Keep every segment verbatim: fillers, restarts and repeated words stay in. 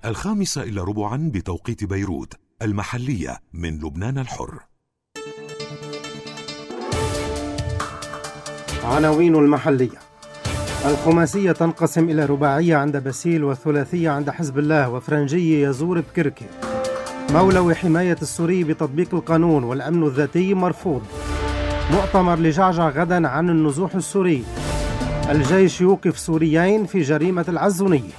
الخامسة إلا ربعا بتوقيت بيروت، المحلية من لبنان الحر. عناوين المحلية: الخماسية تنقسم إلى رباعية عند باسيل وثلاثية عند حزب الله، وفرنجي يزور بكركي. مولوي حماية السوري بتطبيق القانون والأمن الذاتي مرفوض. مؤتمر لجعجع غدا عن النزوح السوري. الجيش يوقف سوريين في جريمة العزونية.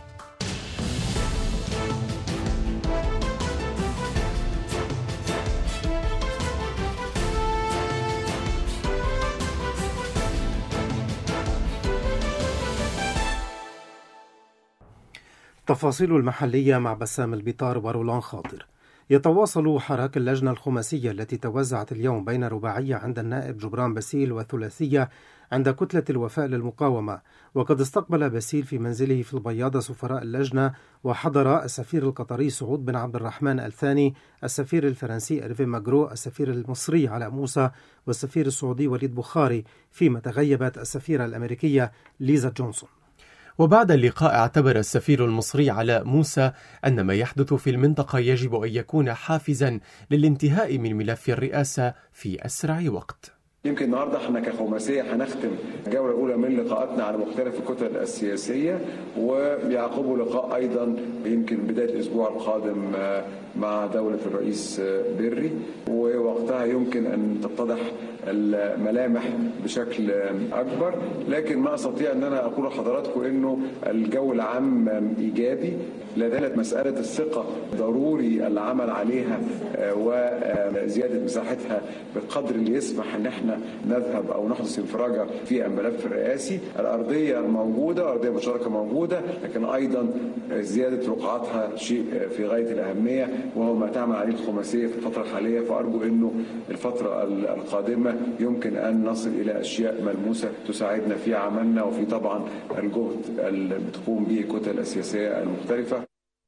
تفاصيل المحلية مع بسام البيطار ورولان خاطر. يتواصل حراك اللجنة الخماسية التي توزعت اليوم بين رباعية عند النائب جبران باسيل وثلاثية عند كتلة الوفاء للمقاومة. وقد استقبل باسيل في منزله في البياضة سفراء اللجنة، وحضر السفير القطري سعود بن عبد الرحمن الثاني، السفير الفرنسي إرفين ماغرو، السفير المصري علاء موسى، والسفير السعودي وليد بخاري، فيما تغيبت السفيرة الأمريكية ليزا جونسون. وبعد اللقاء اعتبر السفير المصري علاء موسى أن ما يحدث في المنطقة يجب أن يكون حافزا للانتهاء من ملف الرئاسة في أسرع وقت. يمكن النهارده احنا كخماسيه هنختم الجوله الاولى من لقاءاتنا على مختلف الكتل السياسيه، ويعقبه لقاء ايضا يمكن بدايه الاسبوع القادم مع دوله الرئيس بري، ووقتها يمكن ان تتضح الملامح بشكل اكبر. لكن ما استطيع ان انا اقول لحضراتكم انه الجو العام ايجابي. لا زالت مساله الثقه ضروري العمل عليها وزياده مساحتها بالقدر اللي يسمح ان احنا نذهب او نحدث انفراجه في الملف الرئاسي. الارضيه موجوده، الارضيه المشتركه موجوده، لكن ايضا زياده رقعاتها شيء في غايه الاهميه، وهو ما تعمل عليه الخماسيه في الفتره الحاليه. فارجو انه الفتره القادمه يمكن ان نصل الى اشياء ملموسه تساعدنا في عملنا وفي طبعا الجهد اللي بتقوم به الكتل السياسيه المختلفه.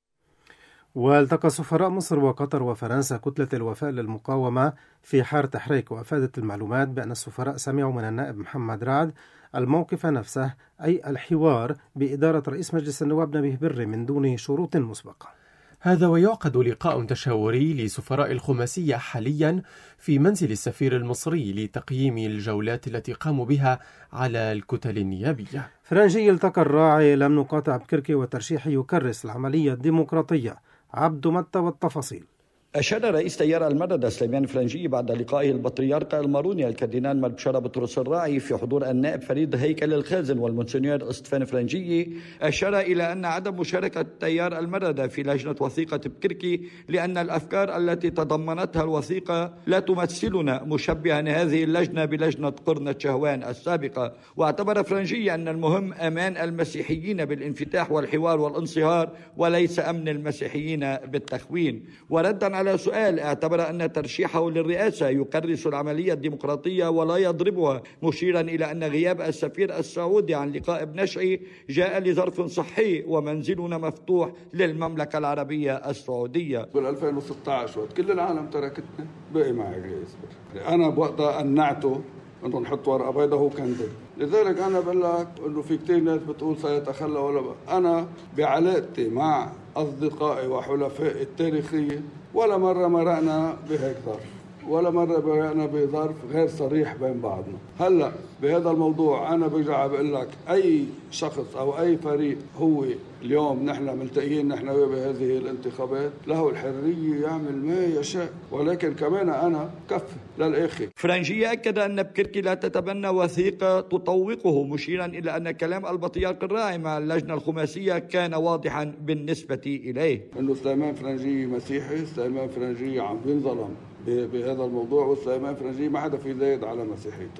والتقى سفراء مصر وقطر وفرنسا كتلة الوفاء للمقاومة في حار تحريك، وأفادت المعلومات بأن السفراء سمعوا من النائب محمد رعد الموقف نفسه، أي الحوار بإدارة رئيس مجلس النواب نبيه بري من دون شروط مسبقة. هذا ويعقد لقاء تشاوري لسفراء الخماسية حاليا في منزل السفير المصري لتقييم الجولات التي قاموا بها على الكتل النيابية. فرنجي التقى الراعي لم نقاطع بكركي، والترشيح يكرس العملية الديمقراطية. عبد متى والتفاصيل. أشار رئيس تيار المدد سليمان فرنجي بعد لقائه البطريرك الماروني الكاردينال ملبشرة بطرس الراعي في حضور النائب فريد هيكل الخازن والمونسنيور اسطفان فرنجي، أشار إلى أن عدم مشاركة تيار المدد في لجنة وثيقة بكركي لأن الأفكار التي تضمنتها الوثيقة لا تمثلنا، مشبها هذه اللجنة بلجنة قرنة شهوان السابقة. واعتبر فرنجي أن المهم أمان المسيحيين بالانفتاح والحوار والانصهار، وليس أمن المسيحيين بالتخوين. وردا على سؤال، اعتبر أن ترشيحه للرئاسة يكرس العملية الديمقراطية ولا يضربها، مشيرا إلى أن غياب السفير السعودي عن لقاء بنشئي جاء لظرف صحي، ومنزلنا مفتوح للمملكة العربية السعودية. بال ألفين وستة عشر وقت كل العالم تركتنا بقي معي جايز. أنا بوقتها أنعته أنه نحط ورقة بيضاء، هو كان ضد. لذلك أنا بقول لك أنه في كتير ناس بتقول سيتخلى ولا بقى. أنا بعلاقتي مع أصدقائي وحلفائي التاريخية ولا مرة مرقنا بهيك ظرف، ولا مرة مرقنا بظرف غير صريح بين بعضنا. هلأ بهذا الموضوع أنا برجع بقول لك أي شخص أو أي فريق هو اليوم نحن ملتقيين نحن بهذه الانتخابات له الحرية يعمل ما يشاء، ولكن كمان أنا كفة للآخر. فرنجي أكد أن بكركي لا تتبنى وثيقة تطوقه، مشيرا إلى أن كلام البطريرك الراعي مع اللجنة الخماسية كان واضحا بالنسبة إليه. أنه سليمان فرنجي مسيحي، سليمان فرنجي عم بينظلم بهذا الموضوع، وسليمان فرنجي ما حدا في زايد على مسيحيته،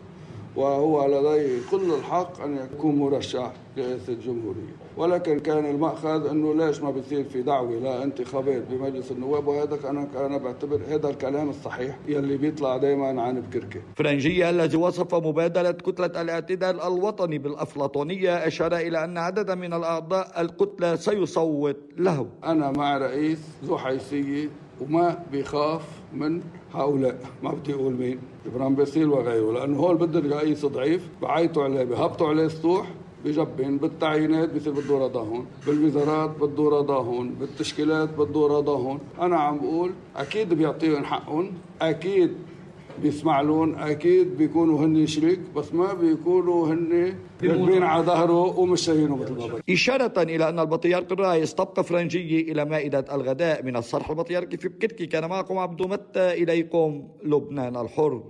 وهو لديه كل الحق أن يكون مرشح رئاسة الجمهورية. ولكن كان المأخذ أنه ليش ما بيصير في دعوة لانتخابات بمجلس النواب، وهذا أنا أنا بعتبر هذا الكلام الصحيح يلي بيطلع دائما عن بكركي. فرنجي الذي وصف مبادرة كتلة الاعتدال الوطني بالأفلاطونية أشار إلى أن عددا من الأعضاء الكتلة سيصوت له. أنا مع رئيس ذو حيثية وما بيخاف من هؤلاء، ما بدي أقول مين، جبران باسيل وغيره، لأنه هون بدهم رئيس ضعيف بعيطوا عليه، بهبطوا عليه السطوح، بجبن، بالتعيينات بصير بده رضا هون، بالوزارات بده رضا هون، بالتشكيلات بده رضا هون. أنا عم بقول أكيد بيعطيهم حقهم، أكيد بيسمع لهم، أكيد بيكونوا هن شريك، بس ما بيكونوا هن راكبين على ظهره ومش شايفينه مثل ما بدهم. إشارة إلى أن البطريرك الرائيس تبقى فرنجية إلى مائدة الغداء من الصرح البطريركي في بكركي. كان معكم عبدو متى، إليكم لبنان الحر.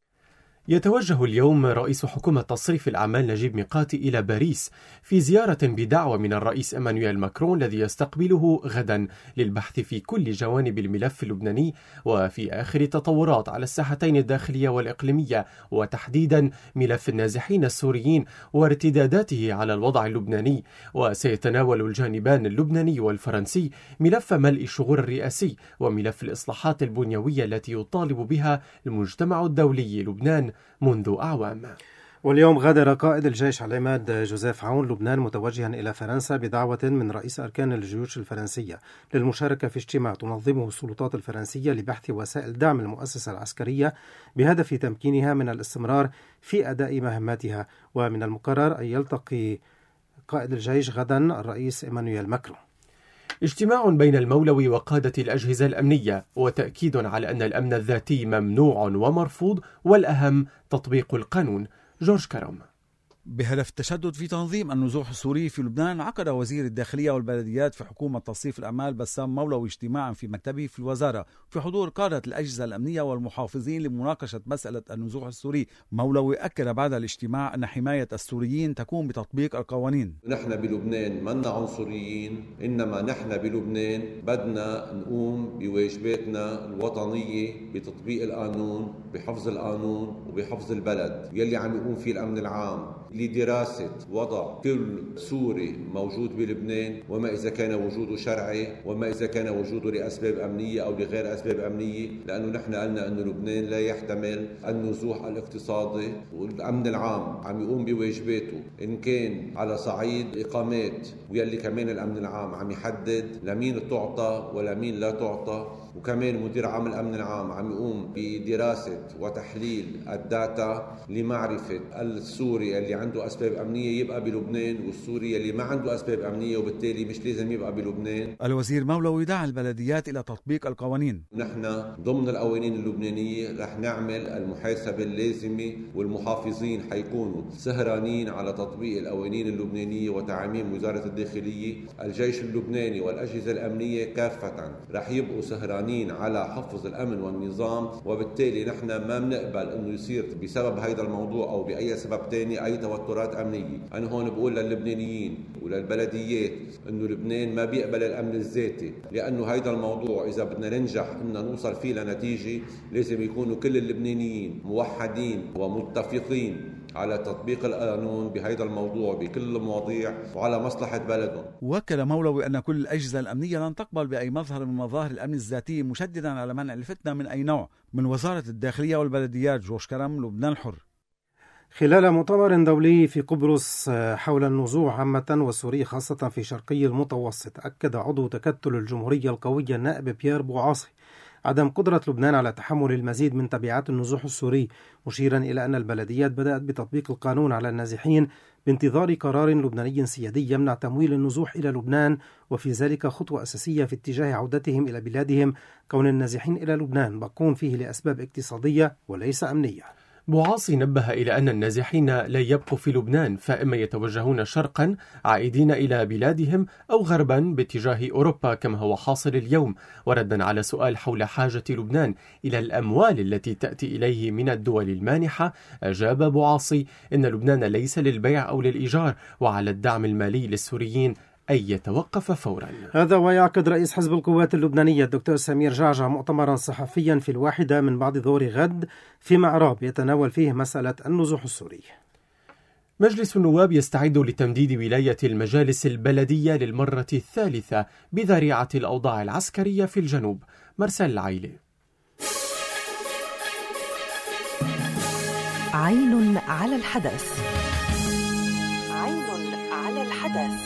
يتوجه اليوم رئيس حكومة تصريف الأعمال نجيب ميقاتي إلى باريس في زيارة بدعوة من الرئيس إيمانويل ماكرون الذي يستقبله غدا للبحث في كل جوانب الملف اللبناني وفي آخر تطورات على الساحتين الداخلية والإقليمية، وتحديدا ملف النازحين السوريين وارتداداته على الوضع اللبناني. وسيتناول الجانبان اللبناني والفرنسي ملف ملء الشغور الرئاسي وملف الإصلاحات البنيوية التي يطالب بها المجتمع الدولي لبنان منذ أعوام. واليوم غادر قائد الجيش العماد جوزيف عون لبنان متوجها إلى فرنسا بدعوة من رئيس أركان الجيوش الفرنسية للمشاركة في اجتماع تنظمه السلطات الفرنسية لبحث وسائل دعم المؤسسة العسكرية بهدف تمكينها من الاستمرار في أداء مهماتها. ومن المقرر أن يلتقي قائد الجيش غدا الرئيس إيمانويل ماكرون. اجتماع بين المولوي وقادة الأجهزة الأمنية وتأكيد على أن الأمن الذاتي ممنوع ومرفوض والأهم تطبيق القانون. جورج كرم. بهدف التشدد في تنظيم النزوح السوري في لبنان، عقد وزير الداخلية والبلديات في حكومة تصريف الأعمال بسام مولوي اجتماعا في مكتبه في الوزارة في حضور قادة الأجهزة الأمنية والمحافظين لمناقشة مسألة النزوح السوري. مولوي أكد بعد الاجتماع أن حماية السوريين تكون بتطبيق القوانين. نحن بلبنان منا عنصريين، إنما نحن بلبنان بدنا نقوم بواجباتنا الوطنية بتطبيق القانون، بحفظ القانون وبحفظ البلد يلي عم يقوم فيه الأمن العام لدراسة وضع كل سوري موجود بلبنان، وما إذا كان وجوده شرعي وما إذا كان وجوده لأسباب أمنية أو لغير أسباب أمنية، لأنه نحن قلنا أن لبنان لا يحتمل النزوح الاقتصادي، والأمن العام عم يقوم بواجباته إن كان على صعيد إقامات، ويلي كمان الأمن العام عم يحدد لمين تعطى ولمين لا تعطى، وكمان مدير عام الأمن العام عم يقوم بدراسة وتحليل الداتا لمعرفة السوري اللي عنده أسباب أمنية يبقى بلبنان والسوري اللي ما عنده أسباب أمنية وبالتالي مش لازم يبقى بلبنان. الوزير مولوي دعا البلديات إلى تطبيق القوانين. نحن ضمن القوانين اللبنانية رح نعمل المحاسبة اللازمة، والمحافظين حيكونوا سهرانين على تطبيق القوانين اللبنانية وتعميم وزارة الداخلية. الجيش اللبناني والأجهزة الأمنية كافة رح يبقوا سهرانين على حفظ الأمن والنظام، وبالتالي نحن ما بنقبل أنه يصير بسبب هذا الموضوع أو بأي سبب تاني أي توترات أمنية. أنا هون بقول للبنانيين وللبلديات أنه لبنان ما بيقبل الأمن الذاتي، لأنه هذا الموضوع إذا بدنا ننجح أن نوصل فيه لنتيجة لازم يكونوا كل اللبنانيين موحدين ومتفقين على تطبيق القانون بهذا الموضوع بكل المواضيع وعلى مصلحة بلدهم. وأكد مولوي أن كل الأجهزة الأمنية لن تقبل بأي مظهر من مظاهر الأمن الذاتي، مشددا على منع الفتنة من أي نوع. من وزارة الداخلية والبلديات، جورج كرم، لبنان الحر. خلال مؤتمر دولي في قبرص حول النزوح عامة والسوري خاصة في شرقي المتوسط، أكد عضو تكتل الجمهورية القوية النائب بيير بوعاصي عدم قدرة لبنان على تحمل المزيد من تبعات النزوح السوري، مشيرا إلى أن البلديات بدأت بتطبيق القانون على النازحين بانتظار قرار لبناني سيادي يمنع تمويل النزوح إلى لبنان، وفي ذلك خطوة أساسية في اتجاه عودتهم إلى بلادهم، كون النازحين إلى لبنان بقون فيه لأسباب اقتصادية وليس أمنية. بوعاصي نبه إلى أن النازحين لا يبقوا في لبنان، فإما يتوجهون شرقا عائدين إلى بلادهم أو غربا باتجاه أوروبا كما هو حاصل اليوم. وردا على سؤال حول حاجة لبنان إلى الأموال التي تأتي إليه من الدول المانحة، أجاب بوعاصي إن لبنان ليس للبيع أو للإيجار، وعلى الدعم المالي للسوريين أن يتوقف فورا. هذا ويعقد رئيس حزب القوات اللبنانية الدكتور سمير جعجع مؤتمرا صحفيا في الواحدة من بعد ظهر غد في معراب يتناول فيه مسألة النزوح السوري. مجلس النواب يستعد لتمديد ولاية المجالس البلدية للمرة الثالثة بذريعة الأوضاع العسكرية في الجنوب. مرسل العيلي. عين على الحدث. عين على الحدث.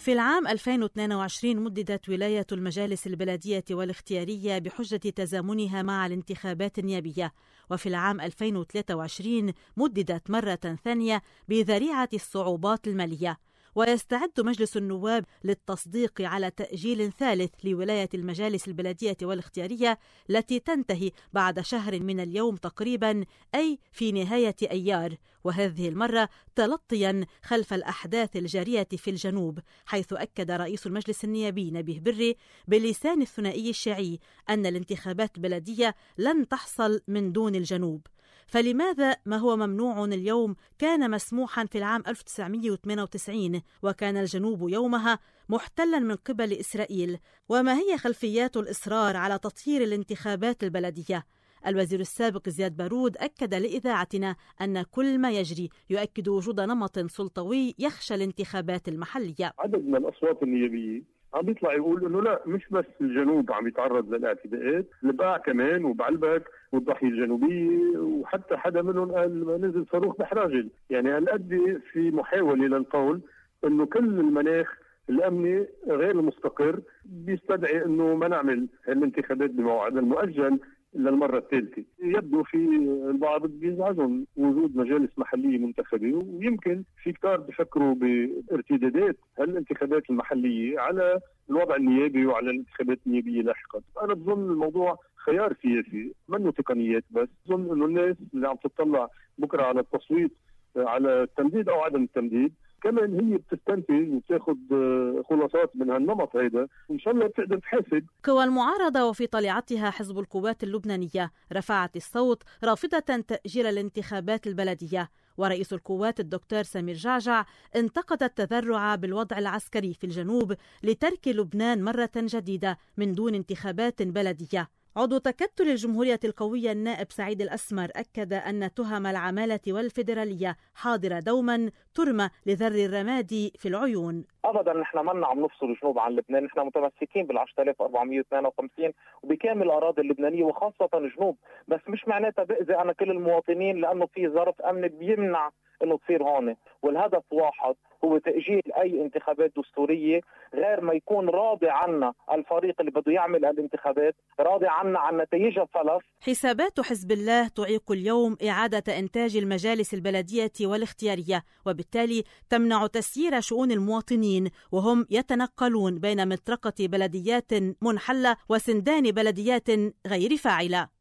في العام ألفين واثنين وعشرين مددت ولاية المجالس البلدية والاختيارية بحجة تزامنها مع الانتخابات النيابية، وفي العام ألفين وثلاثة وعشرين مددت مرة ثانية بذريعة الصعوبات المالية. ويستعد مجلس النواب للتصديق على تأجيل ثالث لولاية المجالس البلدية والاختيارية التي تنتهي بعد شهر من اليوم تقريبا، أي في نهاية أيار، وهذه المرة تلطيا خلف الأحداث الجارية في الجنوب، حيث أكد رئيس المجلس النيابي نبيه بري بلسان الثنائي الشيعي أن الانتخابات البلدية لن تحصل من دون الجنوب. فلماذا ما هو ممنوع اليوم كان مسموحا في العام ألف وتسعمئة وثمانية وتسعين وكان الجنوب يومها محتلا من قبل إسرائيل؟ وما هي خلفيات الإصرار على تطهير الانتخابات البلدية؟ الوزير السابق زياد بارود أكد لإذاعتنا أن كل ما يجري يؤكد وجود نمط سلطوي يخشى الانتخابات المحلية. عدد من الأصوات النيابية عم بيطلع يقول انه لا، مش بس الجنوب عم يتعرض للاعتداءات، الباع كمان وبعلبك والضاحيه الجنوبيه، وحتى حدا منهم قال نزل صاروخ بحراجل. يعني هالقد في محاوله للقول انه كل المناخ الامني غير المستقر بيستدعي انه ما نعمل الانتخابات بموعدها المؤجل للمرة الثالثة. يبدو في البعض بيزعجهم وجود مجالس محلية منتخبة، ويمكن في كتار بفكروا بارتدادات هالانتخابات المحلية على الوضع النيابي وعلى الانتخابات النيابية لاحقا. أنا بظن الموضوع خيار سياسي منه تقنيات، بس بظن إنه الناس اللي عم تطلع بكرة على التصويت على التمديد أو عدم التمديد كمان هي بتستنتج وبتاخذ خلاصات من هالنمط هيدا، وإن شاء الله بتقدر تحاسب. قوى المعارضة وفي طليعتها حزب القوات اللبنانية رفعت الصوت رافضة تأجيل الانتخابات البلدية، ورئيس القوات الدكتور سمير جعجع انتقد التذرع بالوضع العسكري في الجنوب لترك لبنان مرة جديدة من دون انتخابات بلدية. عضو تكتل الجمهورية القوية النائب سعيد الأسمر أكد أن تهم العمالة والفيدرالية حاضرة دوما ترمى لذر الرماد في العيون. ابدا نحن ما عم نفصل الجنوب عن لبنان، نحن متمسكين بال عشرة آلاف وأربعمئة واثنين وخمسين وبكامل الاراضي اللبنانيه وخاصه الجنوب، بس مش معناتها باذي انا كل المواطنين لانه في ظرف امني بيمنع انه تصير هون. والهدف واحد هو تأجيل أي انتخابات دستورية، غير ما يكون راضي عنا الفريق اللي بده يعمل الانتخابات، راضي عنا عن نتائجها فلس. حسابات حزب الله تعيق اليوم إعادة إنتاج المجالس البلدية والاختيارية، وبالتالي تمنع تسيير شؤون المواطنين وهم يتنقلون بين مطرقة بلديات منحلة وسندان بلديات غير فاعلة.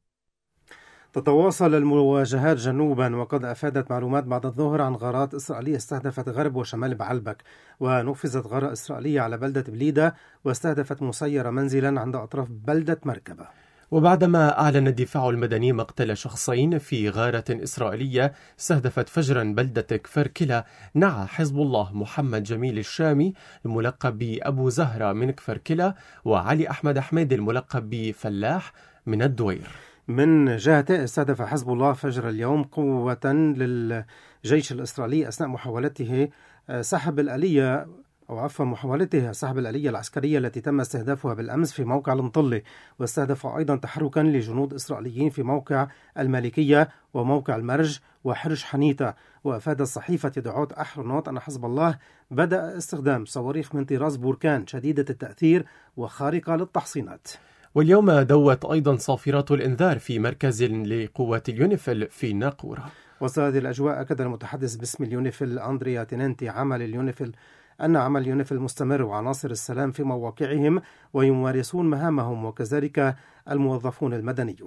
تتواصل المواجهات جنوبا، وقد أفادت معلومات بعد الظهر عن غارات إسرائيلية استهدفت غرب وشمال بعلبك، ونفذت غارة إسرائيلية على بلدة بليدة واستهدفت مسيرة منزلا عند أطراف بلدة مركبة. وبعدما أعلن الدفاع المدني مقتل شخصين في غارة إسرائيلية استهدفت فجرا بلدة كفر كلا، نعى حزب الله محمد جميل الشامي الملقب بأبو زهرة من كفر كلا وعلي أحمد أحمد الملقب بفلاح من الدوير. من جهته استهدف حزب الله فجر اليوم قوة للجيش الإسرائيلي أثناء محاولته سحب الآلية أو عفوا محاولته سحب الآلية العسكرية التي تم استهدافها بالأمس في موقع المطلة، واستهدف أيضا تحركا لجنود إسرائيليين في موقع المالكية وموقع المرج وحرش حنيتة. وأفادت صحيفة يدعوت أحرنوت أن حزب الله بدأ استخدام صواريخ من طراز بوركان شديدة التأثير وخارقة للتحصينات. واليوم دوت أيضا صافرات الإنذار في مركز لقوات اليونيفيل في ناقورة. وسط هذه الأجواء أكد المتحدث باسم اليونيفيل أندريا تيننتي عمل اليونيفيل أن عمل اليونيفيل مستمر وعناصر السلام في مواقعهم ويمارسون مهامهم، وكذلك الموظفون المدنيون.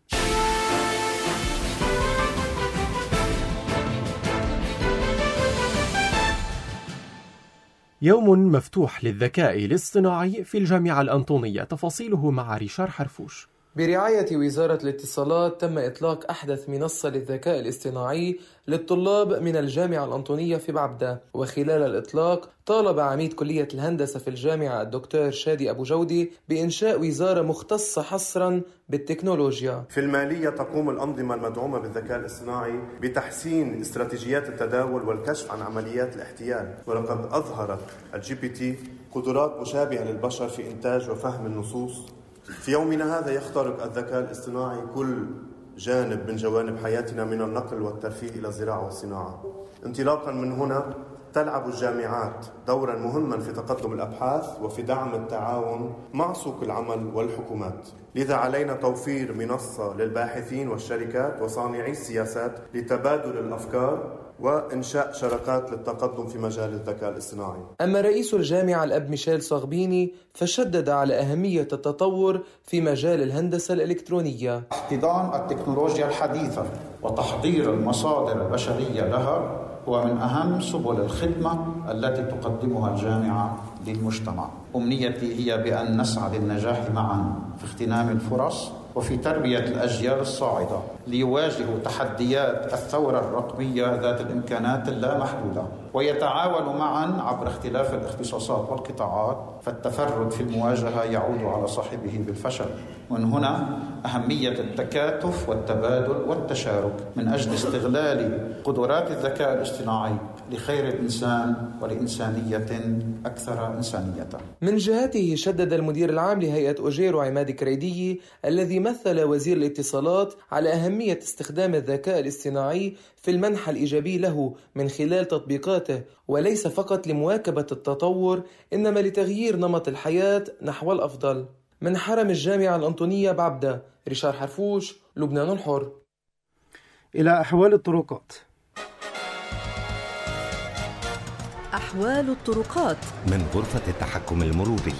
يوم مفتوح للذكاء الاصطناعي في الجامعة الأنطونية، تفاصيله مع ريشار حرفوش. برعاية وزارة الاتصالات تم إطلاق أحدث منصة للذكاء الاصطناعي للطلاب من الجامعة الأنطونية في بعبدة. وخلال الإطلاق طالب عميد كلية الهندسة في الجامعة الدكتور شادي أبو جودي بإنشاء وزارة مختصة حصرا بالتكنولوجيا. في المالية تقوم الأنظمة المدعومة بالذكاء الاصطناعي بتحسين استراتيجيات التداول والكشف عن عمليات الاحتيال، ولقد أظهرت الجي بي تي قدرات مشابهة للبشر في إنتاج وفهم النصوص. في يومنا هذا يخترق الذكاء الاصطناعي كل جانب من جوانب حياتنا، من النقل والترفيه إلى الزراعة والصناعة. انطلاقا من هنا تلعب الجامعات دورا مهما في تقدم الأبحاث وفي دعم التعاون مع سوق العمل والحكومات. لذا علينا توفير منصة للباحثين والشركات وصانعي السياسات لتبادل الأفكار وإنشاء شراكات للتقدم في مجال الذكاء الاصطناعي. أما رئيس الجامعة الأب ميشيل صاغبيني فشدد على أهمية التطور في مجال الهندسة الإلكترونية. احتضان التكنولوجيا الحديثة وتحضير المصادر البشرية لها هو من أهم سبل الخدمة التي تقدمها الجامعة للمجتمع. أمنيتي هي بأن نسعى للنجاح معا في اغتنام الفرص وفي تربية الأجيال الصاعدة ليواجهوا تحديات الثورة الرقمية ذات الإمكانات اللامحدودة ويتعاونوا معا عبر اختلاف الاختصاصات والقطاعات، فالتفرد في المواجهة يعود على صاحبه بالفشل. ومن هنا أهمية التكاتف والتبادل والتشارك من أجل استغلال قدرات الذكاء الاصطناعي لخير الإنسان ولإنسانية أكثر إنسانية. من جهته شدد المدير العام لهيئة أوجيرو عماد كريدي الذي مثل وزير الاتصالات على أهمية استخدام الذكاء الاصطناعي في المنحى الإيجابي له من خلال تطبيقاته، وليس فقط لمواكبة التطور إنما لتغيير نمط الحياة نحو الأفضل. من حرم الجامعة الأنطونية بعبدة، ريشار حرفوش، لبنان الحر. إلى أحوال الطرقات. أحوال الطرقات من غرفة التحكم المروري.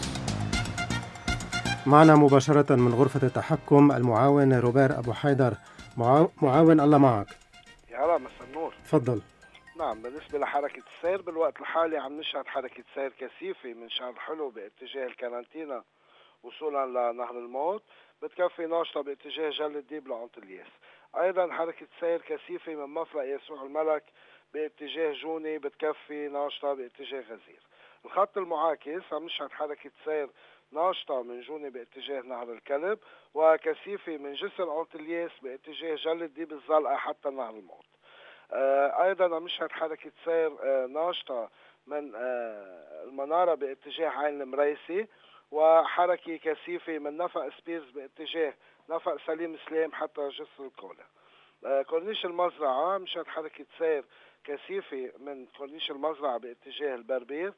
معنا مباشرة من غرفة التحكم المعاون روبير أبو حيدر. معاون الله معك. يا هلا، مساء النور. تفضل. نعم، بالنسبة لحركة السير بالوقت الحالي عم نشهد حركة سير كثيفة من شارع الحلو باتجاه الكارانتينا وصولا لنهر الموت، بتكفي ناشطة باتجاه جل الديب لعنطلياس. أيضا حركة سير كثيفة من مفرق يسوع الملك باتجاه جوني، بتكفي ناشطة باتجاه غزير. الخط المعاكس عم نشهد حركة سير ناشطة من جوني باتجاه نهر الكلب، وكثيفة من جسر عنطلياس باتجاه جل الديب الزلقة حتى نهر الموت. آه أيضا عم نشهد حركة سير آه ناشطة من آه المنارة باتجاه عين المريسي، وحركة كثيفة من نفق سبيرز باتجاه نفق سليم سليم حتى جسر الكولا. آه كورنيش المزرعة مشهد حركة سير كثيفة من كورنيش المزرعة باتجاه البربير،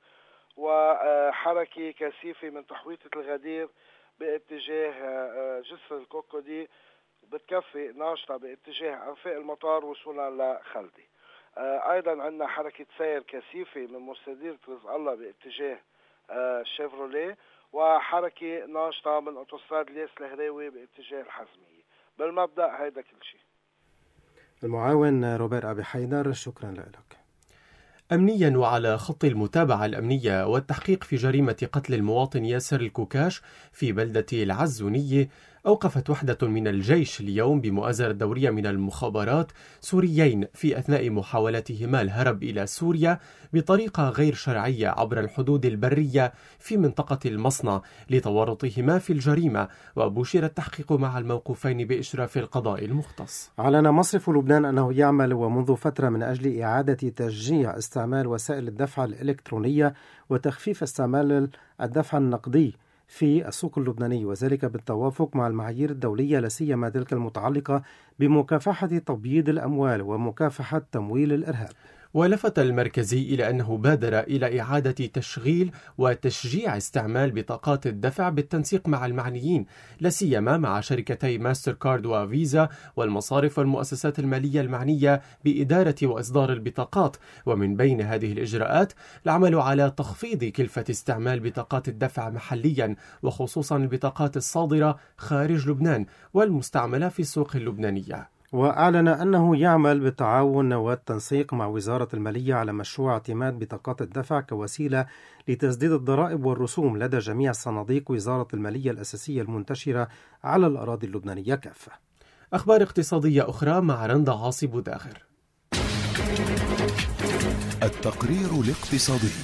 وحركة كثيفة من تحويطة الغدير باتجاه جسر الكوكودي، بتكفي ناشطة باتجاه أنفاق المطار وصولا لخلدي. أيضا عندنا حركة سير كثيفة من مستديرة رزق الله باتجاه شيفروليه، وحركة ناشطة من أوتوستراد ليس الهراوي باتجاه الحزمية. بالمبدأ هيدا كل شيء. المعاون روبير أبي حيدر، شكرا لك. أمنيا وعلى خط المتابعة الأمنية والتحقيق في جريمة قتل المواطن ياسر الكوكاش في بلدة العزونية، أوقفت وحدة من الجيش اليوم بمؤازرة دورية من المخابرات سوريين في أثناء محاولتهما الهرب إلى سوريا بطريقة غير شرعية عبر الحدود البرية في منطقة المصنع لتورطهما في الجريمة، وبشر التحقيق مع الموقوفين بإشراف القضاء المختص. أعلن مصرف لبنان أنه يعمل ومنذ فترة من أجل إعادة تشجيع استعمال وسائل الدفع الإلكترونية وتخفيف استعمال الدفع النقدي في السوق اللبناني، وذلك بالتوافق مع المعايير الدولية لا سيما تلك المتعلقة بمكافحة تبييض الأموال ومكافحة تمويل الإرهاب. ولفت المركزي إلى أنه بادر إلى إعادة تشغيل وتشجيع استعمال بطاقات الدفع بالتنسيق مع المعنيين، لا سيما مع شركتي ماستر كارد وفيزا والمصارف والمؤسسات المالية المعنية بإدارة وإصدار البطاقات. ومن بين هذه الإجراءات العمل على تخفيض كلفة استعمال بطاقات الدفع محليا، وخصوصا البطاقات الصادرة خارج لبنان والمستعملة في السوق اللبنانية. وأعلن أنه يعمل بالتعاون والتنسيق مع وزارة المالية على مشروع اعتماد بطاقات الدفع كوسيلة لتسديد الضرائب والرسوم لدى جميع صناديق وزارة المالية الأساسية المنتشرة على الأراضي اللبنانية كافة. أخبار اقتصادية أخرى مع رندا عاصي بوداغر. التقرير الاقتصادي.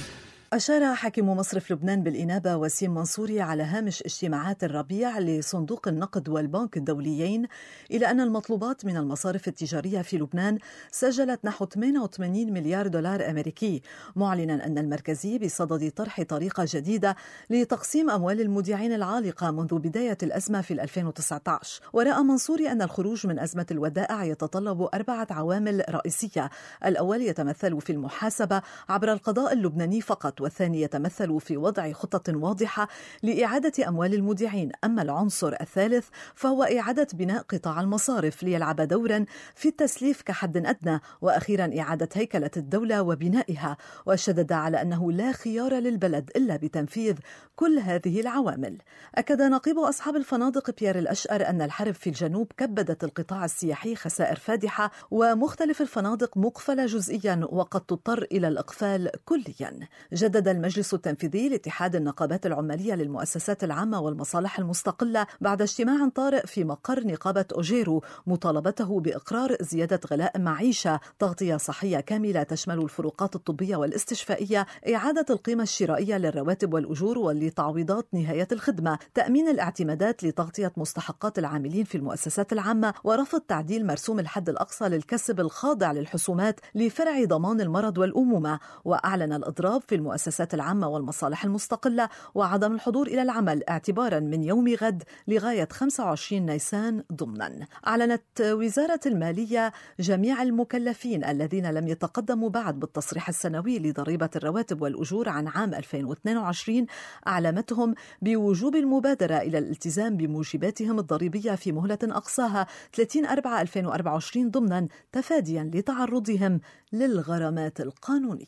أشار حاكم مصرف لبنان بالإنابة وسيم منصوري على هامش اجتماعات الربيع لصندوق النقد والبنك الدوليين إلى أن المطلوبات من المصارف التجارية في لبنان سجلت نحو ثمانية وثمانين مليار دولار أمريكي، معلنا أن المركزي بصدد طرح طريقة جديدة لتقسيم أموال المودعين العالقة منذ بداية الأزمة في ألفين وتسعة عشر. ورأى منصوري أن الخروج من أزمة الودائع يتطلب أربعة عوامل رئيسية: الأول يتمثل في المحاسبة عبر القضاء اللبناني فقط، والثاني يتمثل في وضع خطة واضحة لإعادة أموال المودعين، أما العنصر الثالث فهو إعادة بناء قطاع المصارف ليلعب دورا في التسليف كحد أدنى، وأخيرا إعادة هيكلة الدولة وبنائها. وشدد على أنه لا خيار للبلد إلا بتنفيذ كل هذه العوامل. أكد نقيب أصحاب الفنادق بيير الأشقر أن الحرب في الجنوب كبدت القطاع السياحي خسائر فادحة، ومختلف الفنادق مقفلة جزئيا وقد تضطر إلى الإقفال كليا. جدد المجلس التنفيذي لاتحاد النقابات العمالية للمؤسسات العامة والمصالح المستقلة بعد اجتماع طارئ في مقر نقابة أوجيرو مطالبته بإقرار زيادة غلاء معيشة، تغطية صحية كاملة تشمل الفروقات الطبية والاستشفائية، إعادة القيمة الشرائية للرواتب والأجور ولتعويضات نهاية الخدمة، تأمين الاعتمادات لتغطية مستحقات العاملين في المؤسسات العامة، ورفض تعديل مرسوم الحد الأقصى للكسب الخاضع للحسومات لفرع ضمان المرض والأمومة. وأعلن الإضراب في المؤسسات العامة والمصالح المستقلة وعدم الحضور إلى العمل اعتبارا من يوم غد لغاية خمسة وعشرين نيسان ضمنا. أعلنت وزارة المالية جميع المكلفين الذين لم يتقدموا بعد بالتصريح السنوي لضريبة الرواتب والأجور عن عام ألفين واثنين وعشرين، أعلمتهم بوجوب المبادرة إلى الالتزام بموجباتهم الضريبية في مهلة أقصاها ثلاثين أربعة ألفين وأربعة وعشرين ضمنا، تفاديا لتعرضهم للغرامات القانونية.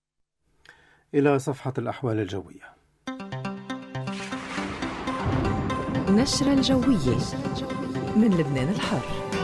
إلى صفحة الأحوال الجوية. نشرة الجوية من لبنان الحر.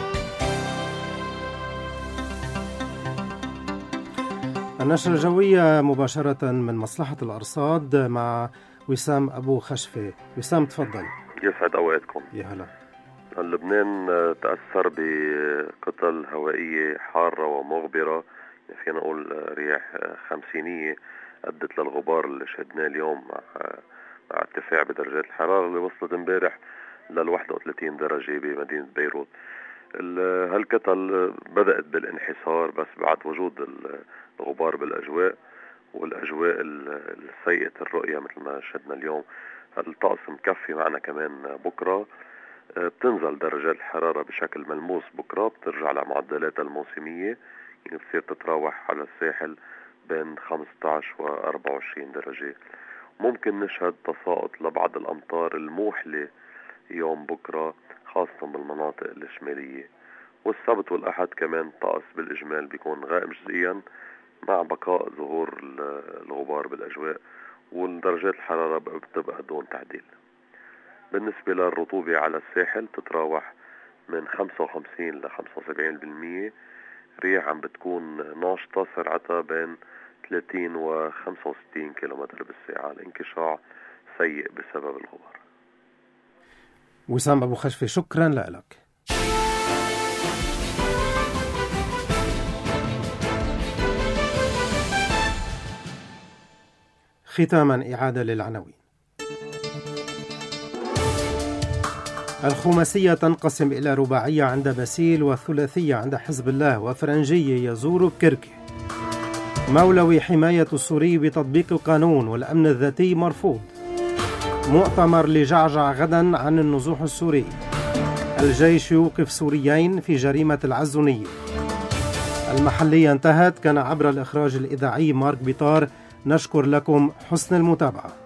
النشرة الجوية مباشرة من مصلحة الأرصاد مع وسام أبو خشفة. وسام تفضل. يسعد أوقاتكم. يا هلا. لبنان تأثر بكتل هوائية حارة ومغبرة، فينا نقول رياح خمسينية أدت للغبار اللي شهدناه اليوم مع مع ارتفاع بدرجات الحرارة اللي وصلت امبارح لل واحد وثلاثين درجة بمدينة بيروت. هالكتل بدأت بالانحسار بس بعد وجود الغبار بالأجواء والأجواء السيئة الرؤية مثل ما شهدنا اليوم. الطقس مكفي معنا كمان بكرة، بتنزل درجات الحرارة بشكل ملموس بكرة، بترجع لمعدلاتها الموسمية، يعني بتصير تتراوح على الساحل بين خمسة عشر و أربعة وعشرين درجة. ممكن نشهد تساقط لبعض الأمطار الموحلة يوم بكرة خاصة بالمناطق الشمالية. والسبت والأحد كمان طقس بالإجمال بيكون غائم جزئيا مع بقاء ظهور الغبار بالأجواء، والدرجات الحرارة بتبقى دون تعديل. بالنسبة للرطوبة على الساحل تتراوح من خمسة وخمسين ل خمسة وسبعين بالمية، رياح عم بتكون ناشطة سرعتها بين ثلاثين و خمسة وستين كيلومتر بالساعة. الانكشاف سيء بسبب الغبار. وسام أبو خشفة، شكرا لك. ختاما إعادة للعناوين. الخماسية تنقسم إلى رباعية عند باسيل وثلاثية عند حزب الله، وفرنجية يزور كركي. مولوي حماية السوري بتطبيق القانون والأمن الذاتي مرفوض. مؤتمر لجعجع غدا عن النزوح السوري. الجيش يوقف سوريين في جريمة العزونية. المحلية انتهت، كان عبر الإخراج الإذاعي مارك بيطار. نشكر لكم حسن المتابعة.